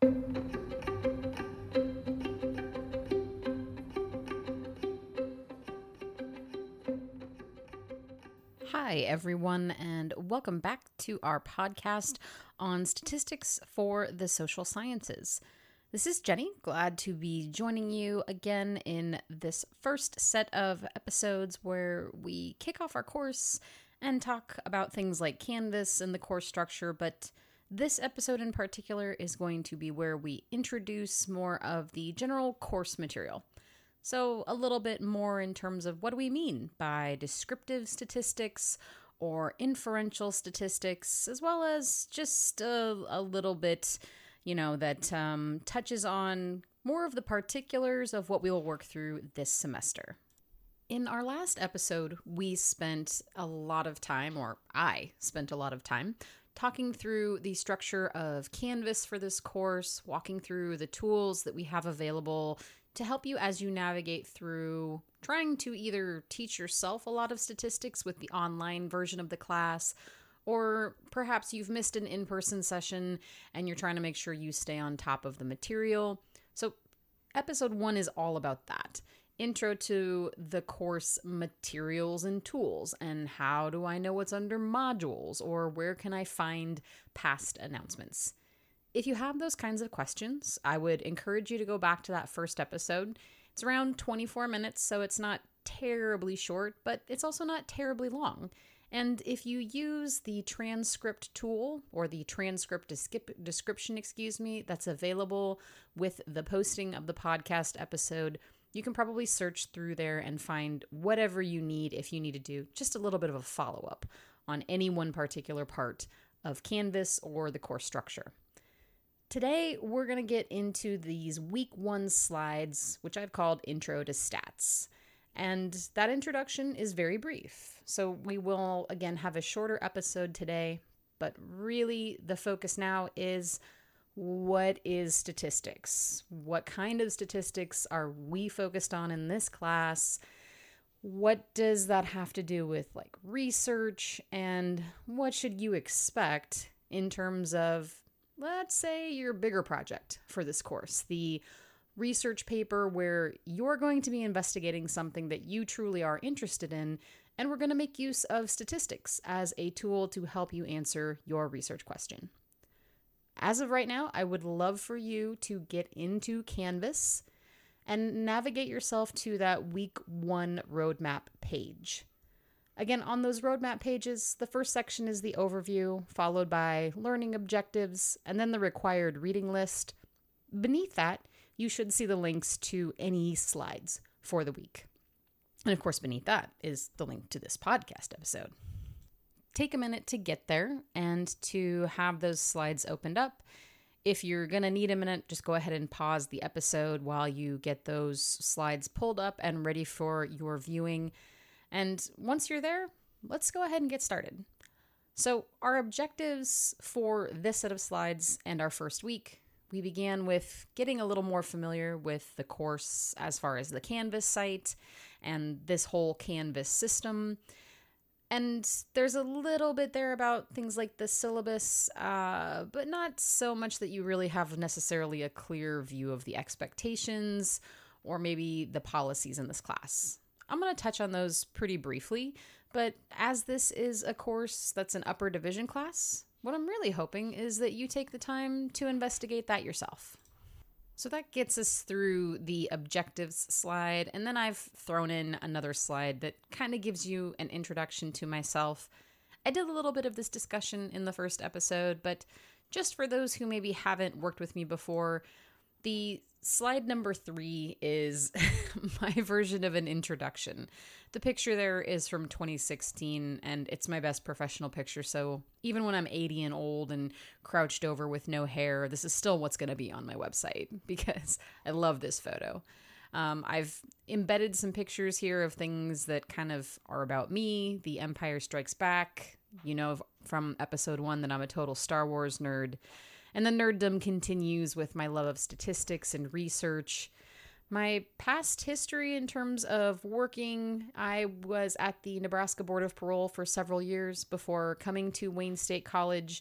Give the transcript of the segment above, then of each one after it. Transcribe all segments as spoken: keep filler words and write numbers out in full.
Hi, everyone, and welcome back to our podcast on statistics for the social sciences. This is Jenny, glad to be joining you again in this first set of episodes where we kick off our course and talk about things like Canvas and the course structure, but this episode in particular is going to be where we introduce more of the general course material. So a little bit more in terms of what do we mean by descriptive statistics or inferential statistics, as well as just a, a little bit, you know, that um, touches on more of the particulars of what we will work through this semester. In our last episode, we spent a lot of time, or I spent a lot of time, talking through the structure of Canvas for this course, walking through the tools that we have available to help you as you navigate through trying to either teach yourself a lot of statistics with the online version of the class, or perhaps you've missed an in-person session and you're trying to make sure you stay on top of the material. So episode one is all about that. Intro to the course materials and tools, and how do I know what's under modules, or where can I find past announcements? If you have those kinds of questions, I would encourage you to go back to that first episode. It's around twenty-four minutes, so it's not terribly short, but it's also not terribly long. And if you use the transcript tool, or the transcript description, excuse me, that's available with the posting of the podcast episode, you can probably search through there and find whatever you need if you need to do just a little bit of a follow-up on any one particular part of Canvas or the course structure. Today, we're going to get into these week one slides, which I've called Intro to Stats. And that introduction is very brief. So we will, again, have a shorter episode today, but really the focus now is what is statistics? What kind of statistics are we focused on in this class? What does that have to do with like research? And what should you expect in terms of, let's say, your bigger project for this course, the research paper where you're going to be investigating something that you truly are interested in, and we're going to make use of statistics as a tool to help you answer your research question. As of right now, I would love for you to get into Canvas and navigate yourself to that week one roadmap page. Again, on those roadmap pages, the first section is the overview, followed by learning objectives, and then the required reading list. Beneath that, you should see the links to any slides for the week. And of course, beneath that is the link to this podcast episode. Take a minute to get there and to have those slides opened up. If you're going to need a minute, just go ahead and pause the episode while you get those slides pulled up and ready for your viewing. And once you're there, let's go ahead and get started. So our objectives for this set of slides and our first week, we began with getting a little more familiar with the course as far as the Canvas site and this whole Canvas system. And there's a little bit there about things like the syllabus, uh, but not so much that you really have necessarily a clear view of the expectations or maybe the policies in this class. I'm going to touch on those pretty briefly, but as this is a course that's an upper division class, what I'm really hoping is that you take the time to investigate that yourself. So that gets us through the objectives slide, and then I've thrown in another slide that kind of gives you an introduction to myself. I did a little bit of this discussion in the first episode, but just for those who maybe haven't worked with me before, the slide number three is my version of an introduction. The picture there is from twenty sixteen, and it's my best professional picture, so even when I'm eighty and old and crouched over with no hair, this is still what's going to be on my website because I love this photo. Um, I've embedded some pictures here of things that kind of are about me. The Empire Strikes Back, you know, from episode one that I'm a total Star Wars nerd. And the nerddom continues with my love of statistics and research. My past history in terms of working, I was at the Nebraska Board of Parole for several years before coming to Wayne State College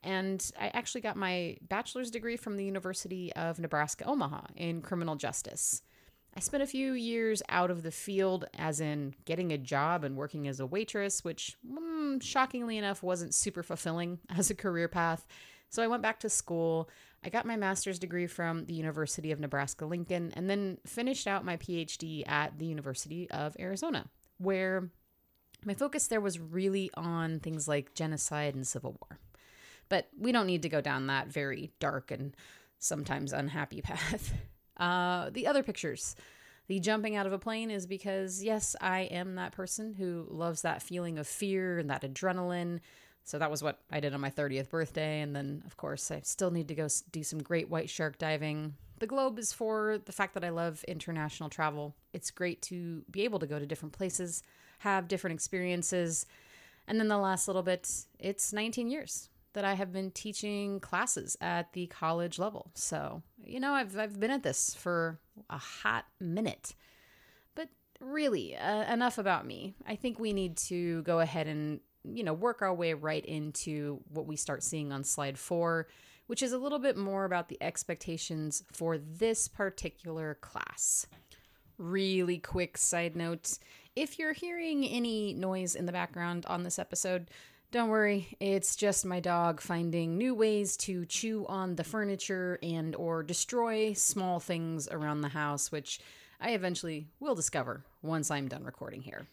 And I actually got my bachelor's degree from the University of Nebraska, Omaha in criminal justice. I spent a few years out of the field, as in getting a job and working as a waitress, which mm, shockingly enough wasn't super fulfilling as a career path. So I went back to school. I got my master's degree from the University of Nebraska-Lincoln and then finished out my P H D at the University of Arizona, where my focus there was really on things like genocide and civil war. But we don't need to go down that very dark and sometimes unhappy path. Uh, the other pictures, the jumping out of a plane is because, yes, I am that person who loves that feeling of fear and that adrenaline. So that was what I did on my thirtieth birthday. And then, of course, I still need to go do some great white shark diving. The globe is for the fact that I love international travel. It's great to be able to go to different places, have different experiences. And then the last little bit, it's nineteen years that I have been teaching classes at the college level. So, you know, I've I've been at this for a hot minute. But really, uh, enough about me. I think we need to go ahead and, you know, work our way right into what we start seeing on slide four, which is a little bit more about the expectations for this particular class. Really quick side note, if you're hearing any noise in the background on this episode, don't worry, it's just my dog finding new ways to chew on the furniture and or destroy small things around the house, which I eventually will discover once I'm done recording here.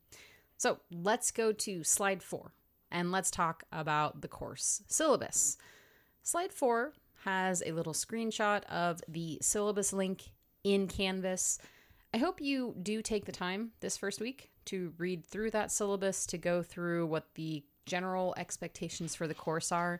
So let's go to slide four and let's talk about the course syllabus. Slide four has a little screenshot of the syllabus link in Canvas. I hope you do take the time this first week to read through that syllabus, to go through what the general expectations for the course are,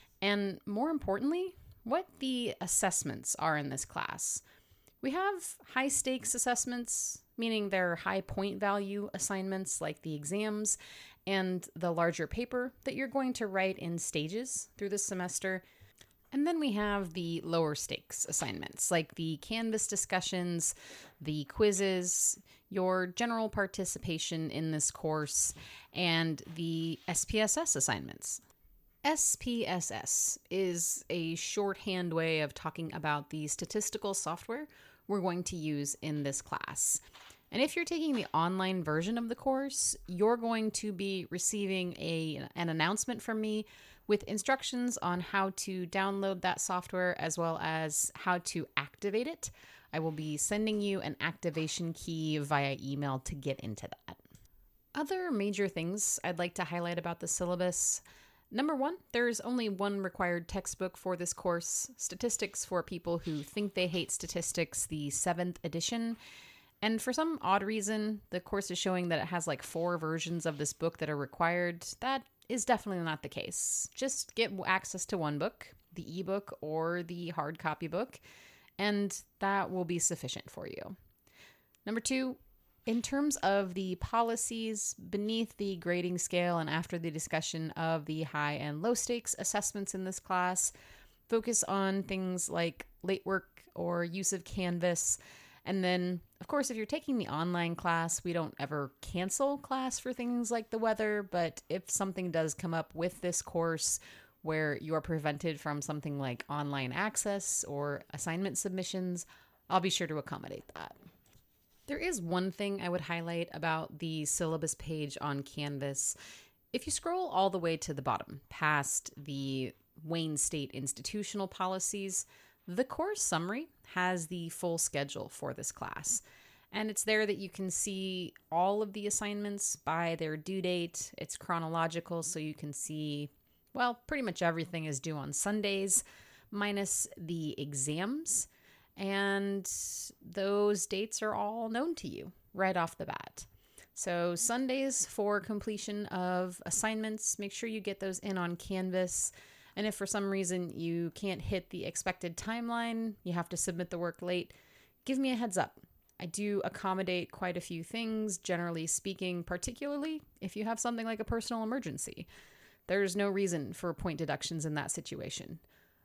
and more importantly, what the assessments are in this class. We have high stakes assessments, meaning they're high point value assignments like the exams and the larger paper that you're going to write in stages through the semester. And then we have the lower stakes assignments like the Canvas discussions, the quizzes, your general participation in this course, and the S P S S assignments. S P S S is a shorthand way of talking about the statistical software we're going to use in this class. And if you're taking the online version of the course, you're going to be receiving a, an announcement from me with instructions on how to download that software as well as how to activate it. I will be sending you an activation key via email to get into that. Other major things I'd like to highlight about the syllabus. Number one, there's only one required textbook for this course, Statistics for People Who Think They Hate Statistics, the seventh edition. And for some odd reason, the course is showing that it has like four versions of this book that are required. That is definitely not the case. Just get access to one book, the ebook or the hard copy book, and that will be sufficient for you. Number two, in terms of the policies beneath the grading scale and after the discussion of the high and low stakes assessments in this class, focus on things like late work or use of Canvas. And then, of course, if you're taking the online class, we don't ever cancel class for things like the weather. But if something does come up with this course where you are prevented from something like online access or assignment submissions, I'll be sure to accommodate that. There is one thing I would highlight about the syllabus page on Canvas. If you scroll all the way to the bottom, past the Wayne State institutional policies, the course summary has the full schedule for this class. And it's there that you can see all of the assignments by their due date. It's chronological, so you can see, well, pretty much everything is due on Sundays, minus the exams. And those dates are all known to you right off the bat. So Sundays for completion of assignments, make sure you get those in on Canvas. And if for some reason you can't hit the expected timeline, you have to submit the work late, give me a heads up. I do accommodate quite a few things, generally speaking, particularly if you have something like a personal emergency. There's no reason for point deductions in that situation.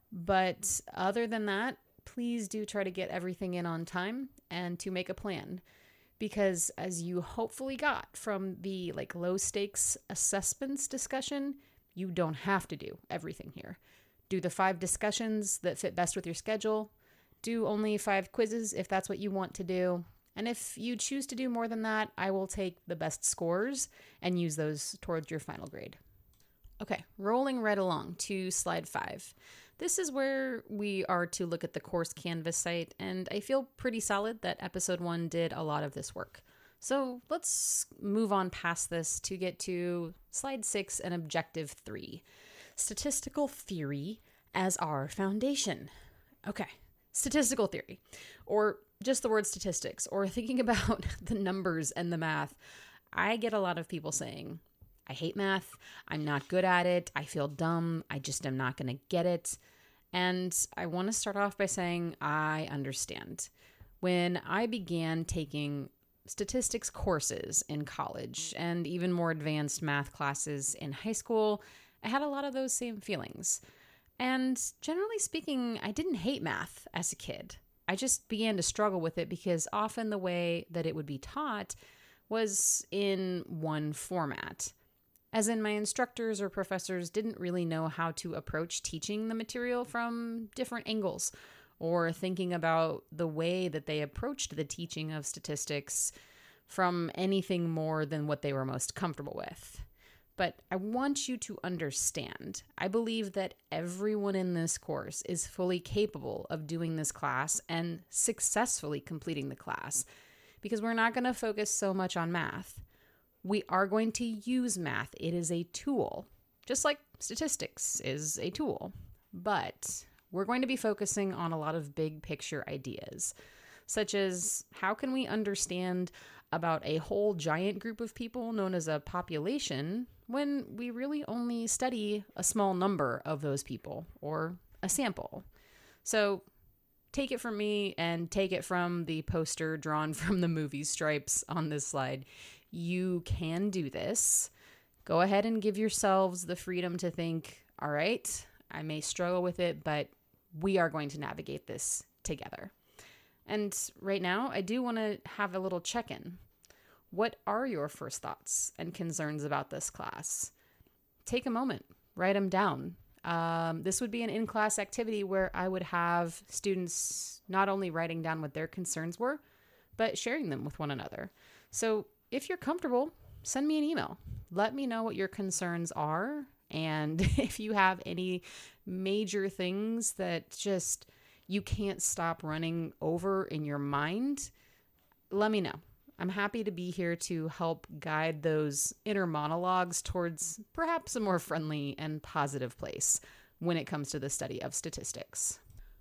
But other than that, please do try to get everything in on time and to make a plan. Because as you hopefully got from the like low stakes assessments discussion, You don't have to do everything here. Do the five discussions that fit best with your schedule. Do only five quizzes if that's what you want to do. And if you choose to do more than that, I will take the best scores and use those towards your final grade. Okay, rolling right along to slide five. This is where we are to look at the course Canvas site, and I feel pretty solid that episode one did a lot of this work. So let's move on past this to get to slide six and objective three. Statistical theory as our foundation. Okay, statistical theory, or just the word statistics, or thinking about the numbers and the math. I get a lot of people saying, I hate math, I'm not good at it, I feel dumb, I just am not going to get it. And I want to start off by saying I understand. When I began taking statistics courses in college and even more advanced math classes in high school, I had a lot of those same feelings. And generally speaking, I didn't hate math as a kid. I just began to struggle with it because often the way that it would be taught was in one format. As in, my instructors or professors didn't really know how to approach teaching the material from different angles, or thinking about the way that they approached the teaching of statistics from anything more than what they were most comfortable with. But I want you to understand, I believe that everyone in this course is fully capable of doing this class and successfully completing the class, because we're not going to focus so much on math. We are going to use math. It is a tool, just like statistics is a tool. But we're going to be focusing on a lot of big picture ideas, such as how can we understand about a whole giant group of people known as a population when we really only study a small number of those people, or a sample. So take it from me and take it from the poster drawn from the movie Stripes on this slide. You can do this. Go ahead and give yourselves the freedom to think, all right, I may struggle with it, but we are going to navigate this together. And right now, I do want to have a little check-in. What are your first thoughts and concerns about this class? Take a moment, write them down. Um, this would be an in-class activity where I would have students not only writing down what their concerns were, but sharing them with one another. So if you're comfortable, send me an email. Let me know what your concerns are. And if you have any major things that just you can't stop running over in your mind, let me know. I'm happy to be here to help guide those inner monologues towards perhaps a more friendly and positive place when it comes to the study of statistics.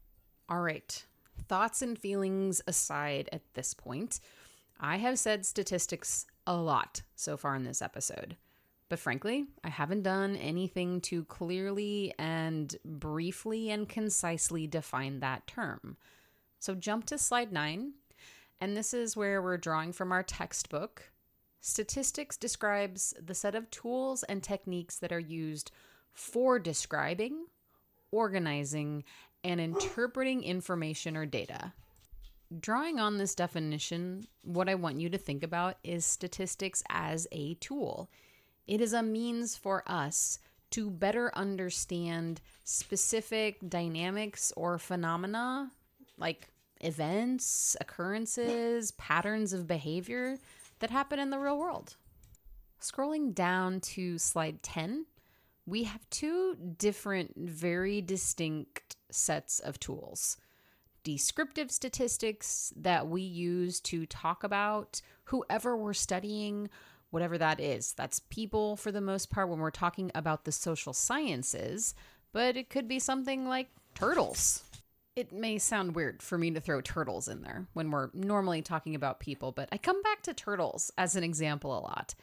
All right, thoughts and feelings aside at this point, I have said statistics a lot so far in this episode. But frankly, I haven't done anything to clearly and briefly and concisely define that term. So jump to slide nine, and this is where we're drawing from our textbook. Statistics describes the set of tools and techniques that are used for describing, organizing, and interpreting information or data. Drawing on this definition, what I want you to think about is statistics as a tool. It is a means for us to better understand specific dynamics or phenomena, like events, occurrences, patterns of behavior that happen in the real world. Scrolling down to slide ten, we have two different, very distinct sets of tools. Descriptive statistics that we use to talk about whoever we're studying, whatever that is. That's people for the most part when we're talking about the social sciences, but it could be something like turtles. It may sound weird for me to throw turtles in there when we're normally talking about people, but I come back to turtles as an example a lot.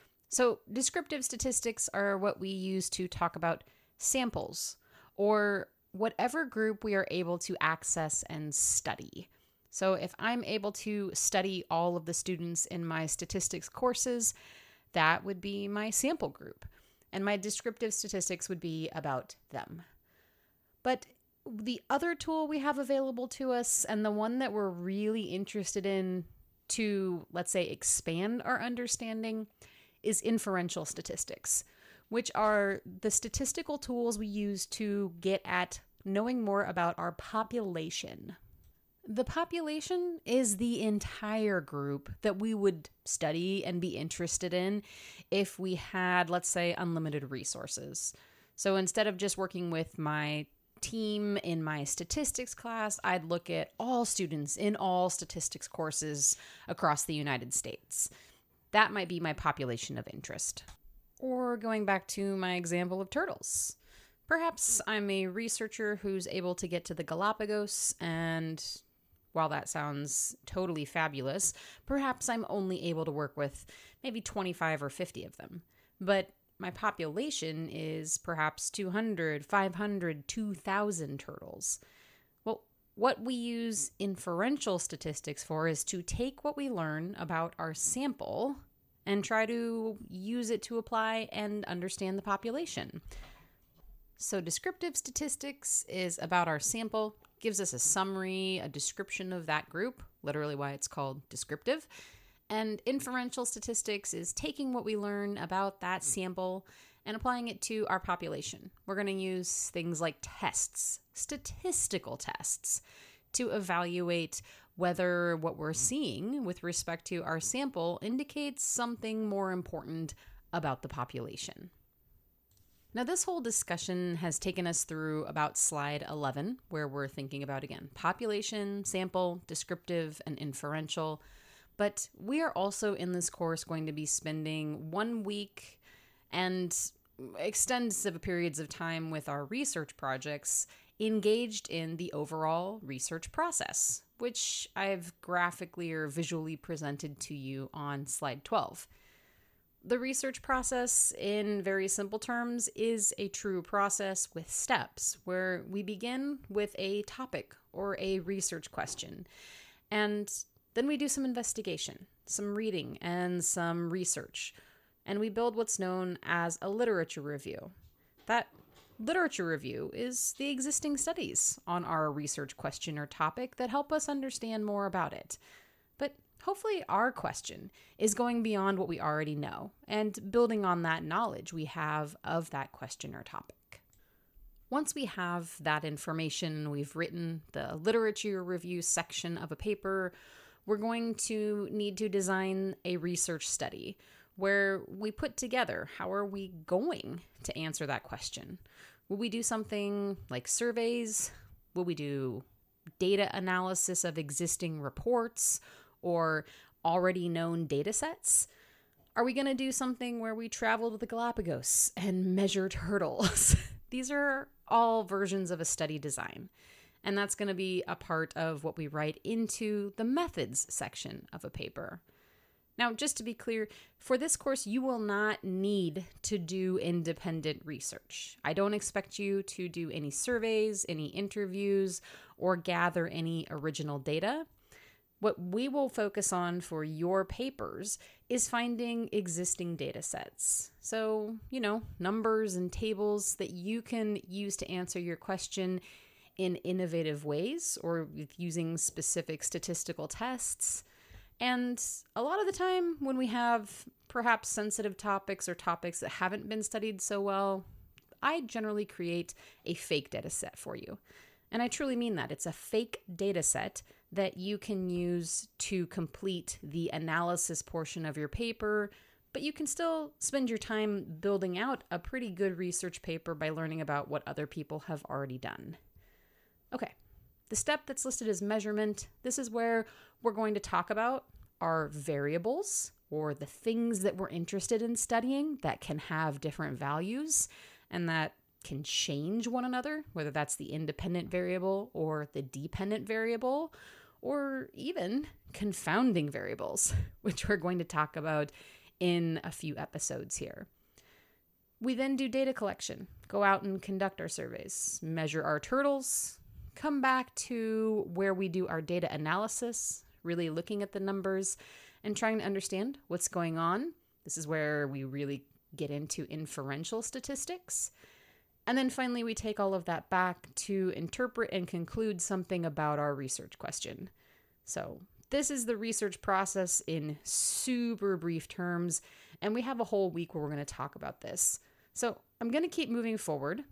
So descriptive statistics are what we use to talk about samples or whatever group we are able to access and study. So if I'm able to study all of the students in my statistics courses, that would be my sample group. And my descriptive statistics would be about them. But the other tool we have available to us, and the one that we're really interested in to, let's say, expand our understanding, is inferential statistics, which are the statistical tools we use to get at knowing more about our population. The population is the entire group that we would study and be interested in if we had, let's say, unlimited resources. So instead of just working with my team in my statistics class, I'd look at all students in all statistics courses across the United States. That might be my population of interest. Or going back to my example of turtles. Perhaps I'm a researcher who's able to get to the Galapagos, and while that sounds totally fabulous, perhaps I'm only able to work with maybe twenty-five or fifty of them. But my population is perhaps two hundred, five hundred, two thousand turtles. Well, what we use inferential statistics for is to take what we learn about our sample and try to use it to apply and understand the population. So descriptive statistics is about our sample, gives us a summary, a description of that group, literally why it's called descriptive. And inferential statistics is taking what we learn about that sample and applying it to our population. We're going to use things like tests, statistical tests, to evaluate whether what we're seeing with respect to our sample indicates something more important about the population. Now, this whole discussion has taken us through about slide eleven, where we're thinking about, again, population, sample, descriptive, and inferential. But we are also in this course going to be spending one week and extensive periods of time with our research projects engaged in the overall research process, which I've graphically or visually presented to you on slide twelve. The research process, in very simple terms, is a true process with steps where we begin with a topic or a research question, and then we do some investigation, some reading, and some research, and we build what's known as a literature review. That literature review is the existing studies on our research question or topic that help us understand more about it. But hopefully our question is going beyond what we already know and building on that knowledge we have of that question or topic. Once we have that information, we've written the literature review section of a paper, we're going to need to design a research study where we put together how are we going to answer that question. Will we do something like surveys? Will we do data analysis of existing reports or already known data sets? Are we going to do something where we travel to the Galapagos and measure turtles? These are all versions of a study design. And that's going to be a part of what we write into the methods section of a paper. Now, just to be clear, for this course, you will not need to do independent research. I don't expect you to do any surveys, any interviews, or gather any original data. What we will focus on for your papers is finding existing data sets. So, you know, numbers and tables that you can use to answer your question in innovative ways or with using specific statistical tests. And a lot of the time when we have perhaps sensitive topics or topics that haven't been studied so well, I generally create a fake data set for you. And I truly mean that. It's a fake data set that you can use to complete the analysis portion of your paper, but you can still spend your time building out a pretty good research paper by learning about what other people have already done. Okay, the step that's listed as measurement, this is where we're going to talk about our variables or the things that we're interested in studying that can have different values and that can change one another, whether that's the independent variable or the dependent variable, or even confounding variables, which we're going to talk about in a few episodes here. We then do data collection, go out and conduct our surveys, measure our turtles, come back to where we do our data analysis, really looking at the numbers and trying to understand what's going on. This is where we really get into inferential statistics. And then finally, we take all of that back to interpret and conclude something about our research question. So this is the research process in super brief terms, and we have a whole week where we're going to talk about this. So I'm going to keep moving forward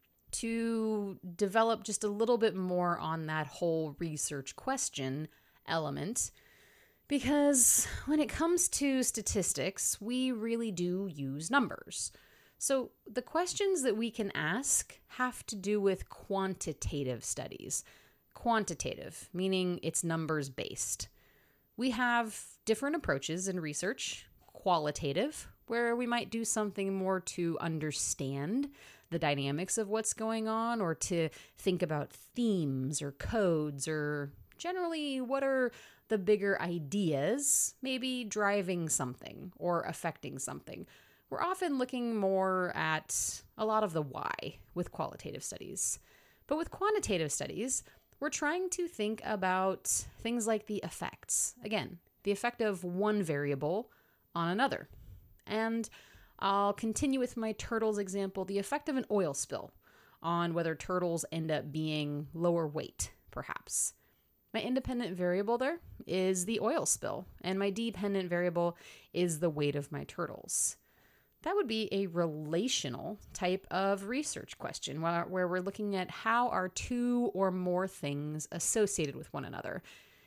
to develop just a little bit more on that whole research question element, because when it comes to statistics, we really do use numbers. So the questions that we can ask have to do with quantitative studies. Quantitative, meaning it's numbers based. We have different approaches in research. Qualitative, where we might do something more to understand the dynamics of what's going on, or to think about themes or codes, or generally what are the bigger ideas maybe driving something or affecting something. We're often looking more at a lot of the why with qualitative studies. But with quantitative studies, we're trying to think about things like the effects. Again, the effect of one variable on another. And I'll continue with my turtles example, the effect of an oil spill on whether turtles end up being lower weight, perhaps. My independent variable there is the oil spill, and my dependent variable is the weight of my turtles. That would be a relational type of research question where, where we're looking at how are two or more things associated with one another,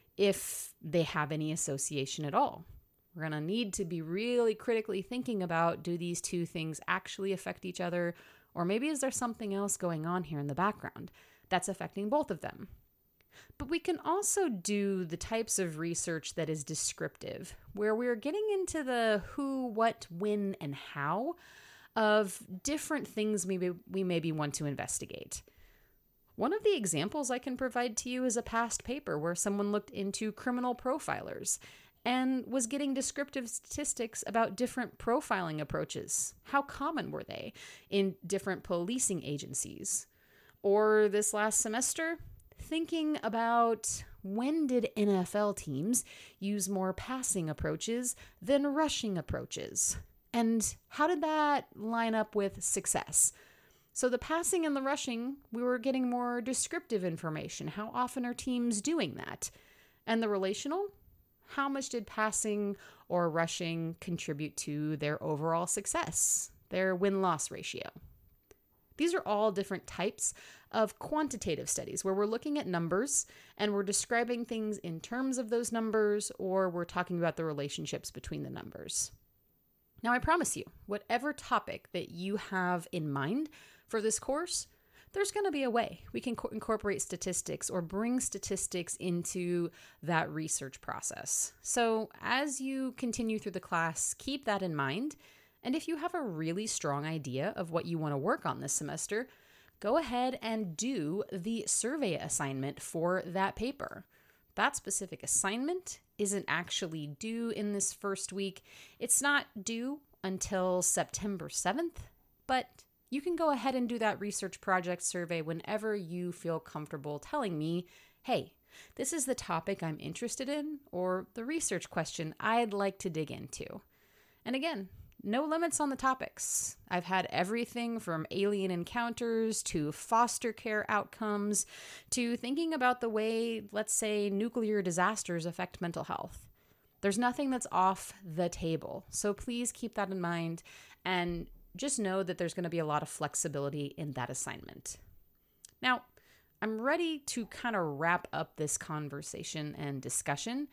if they have any association at all. We're going to need to be really critically thinking about, do these two things actually affect each other? Or maybe is there something else going on here in the background that's affecting both of them? But we can also do the types of research that is descriptive, where we're getting into the who, what, when, and how of different things maybe we maybe want to investigate. One of the examples I can provide to you is a past paper where someone looked into criminal profilers and was getting descriptive statistics about different profiling approaches. How common were they in different policing agencies? Or this last semester, thinking about when did N F L teams use more passing approaches than rushing approaches? And how did that line up with success? So the passing and the rushing, we were getting more descriptive information. How often are teams doing that? And the relational, how much did passing or rushing contribute to their overall success, their win-loss ratio? These are all different types of quantitative studies where we're looking at numbers and we're describing things in terms of those numbers, or we're talking about the relationships between the numbers. Now, I promise you, whatever topic that you have in mind for this course, there's going to be a way we can co- incorporate statistics or bring statistics into that research process. So as you continue through the class, keep that in mind. And if you have a really strong idea of what you want to work on this semester, go ahead and do the survey assignment for that paper. That specific assignment isn't actually due in this first week. It's not due until September seventh, but you can go ahead and do that research project survey whenever you feel comfortable telling me, hey, this is the topic I'm interested in, or the research question I'd like to dig into. And again, no limits on the topics. I've had everything from alien encounters to foster care outcomes to thinking about the way, let's say, nuclear disasters affect mental health. There's nothing that's off the table. So please keep that in mind and just know that there's going to be a lot of flexibility in that assignment. Now, I'm ready to kind of wrap up this conversation and discussion.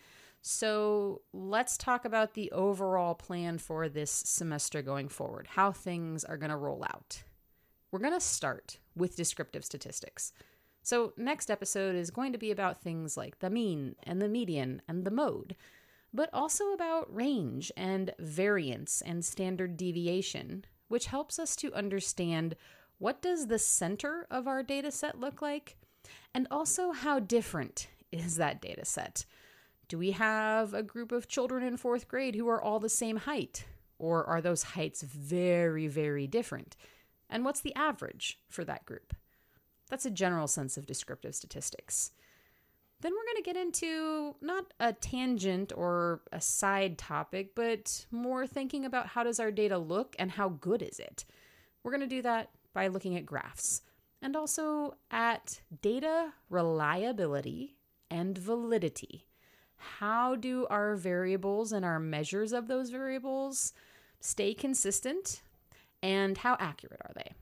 So let's talk about the overall plan for this semester going forward, how things are going to roll out. We're going to start with descriptive statistics. So next episode is going to be about things like the mean and the median and the mode, but also about range and variance and standard deviation, which helps us to understand what does the center of our data set look like, and also how different is that data set. Do we have a group of children in fourth grade who are all the same height? Or are those heights very, very different? And what's the average for that group? That's a general sense of descriptive statistics. Then we're going to get into not a tangent or a side topic, but more thinking about how does our data look and how good is it? We're going to do that by looking at graphs and also at data reliability and validity. How do our variables and our measures of those variables stay consistent? and how accurate are they?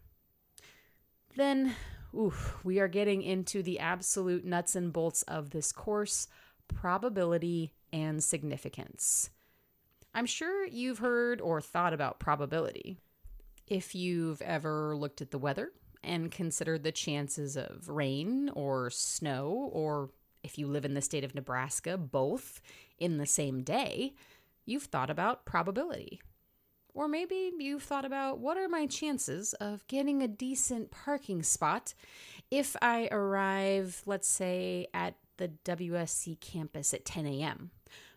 Then, oof, we are getting into the absolute nuts and bolts of this course, probability and significance. I'm sure you've heard or thought about probability. If you've ever looked at the weather and considered the chances of rain or snow, or if you live in the state of Nebraska, both in the same day, you've thought about probability. Or maybe you've thought about, what are my chances of getting a decent parking spot if I arrive, let's say, at the W S C campus at ten a.m.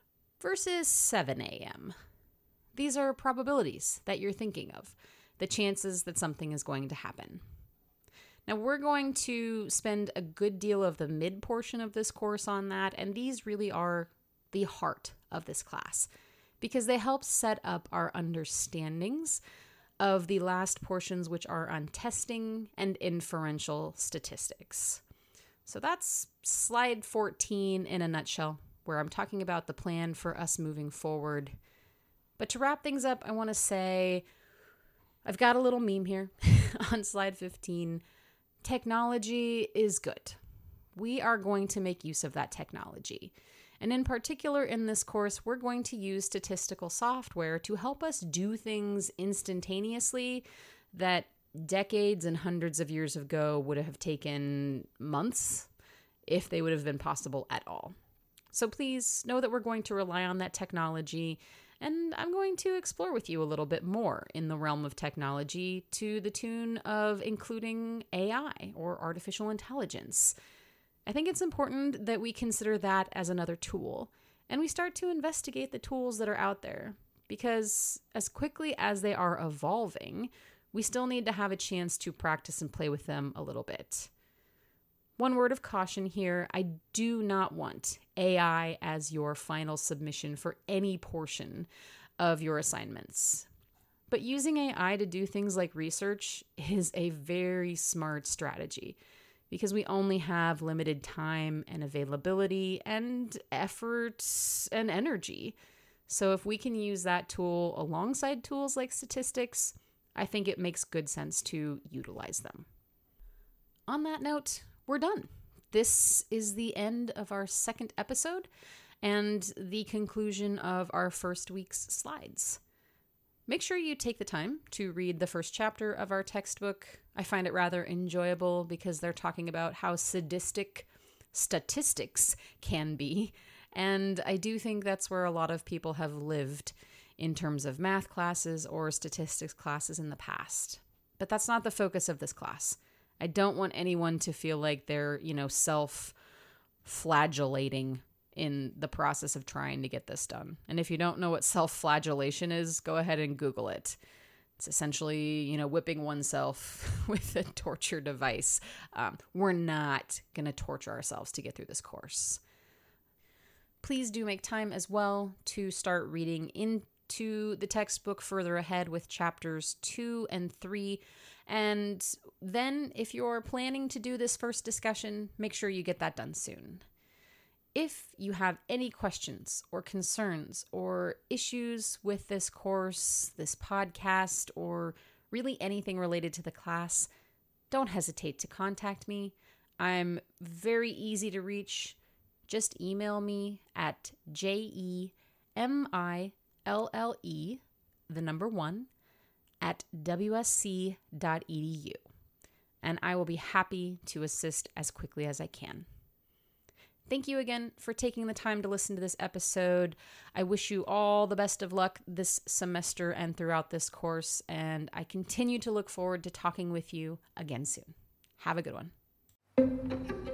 versus seven a.m. These are probabilities that you're thinking of, the chances that something is going to happen. Now, we're going to spend a good deal of the mid portion of this course on that, and these really are the heart of this class, because they help set up our understandings of the last portions, which are on testing and inferential statistics. So that's slide fourteen in a nutshell, where I'm talking about the plan for us moving forward. But to wrap things up, I want to say I've got a little meme here on slide fifteen. Technology is good. We are going to make use of that technology. And in particular, in this course, we're going to use statistical software to help us do things instantaneously that decades and hundreds of years ago would have taken months, if they would have been possible at all. So please know that we're going to rely on that technology, and I'm going to explore with you a little bit more in the realm of technology to the tune of including A I or artificial intelligence. I think it's important that we consider that as another tool, and we start to investigate the tools that are out there, because as quickly as they are evolving, we still need to have a chance to practice and play with them a little bit. One word of caution here, I do not want A I as your final submission for any portion of your assignments. But using A I to do things like research is a very smart strategy, because we only have limited time and availability and effort and energy. So if we can use that tool alongside tools like statistics, I think it makes good sense to utilize them. On that note, we're done. This is the end of our second episode and the conclusion of our first week's slides. Make sure you take the time to read the first chapter of our textbook. I find it rather enjoyable because they're talking about how sadistic statistics can be. And I do think that's where a lot of people have lived in terms of math classes or statistics classes in the past. But that's not the focus of this class. I don't want anyone to feel like they're, you know, self-flagellating in the process of trying to get this done. And if you don't know what self-flagellation is, go ahead and Google it. It's essentially, you know, whipping oneself with a torture device. Um, we're not going to torture ourselves to get through this course. Please do make time as well to start reading into the textbook further ahead with chapters two and three. And then if you're planning to do this first discussion, make sure you get that done soon. If you have any questions or concerns or issues with this course, this podcast, or really anything related to the class, don't hesitate to contact me. I'm very easy to reach. Just email me at J E M I L L E, the number one, at W S C dot E D U, and I will be happy to assist as quickly as I can. Thank you again for taking the time to listen to this episode. I wish you all the best of luck this semester and throughout this course, and I continue to look forward to talking with you again soon. Have a good one.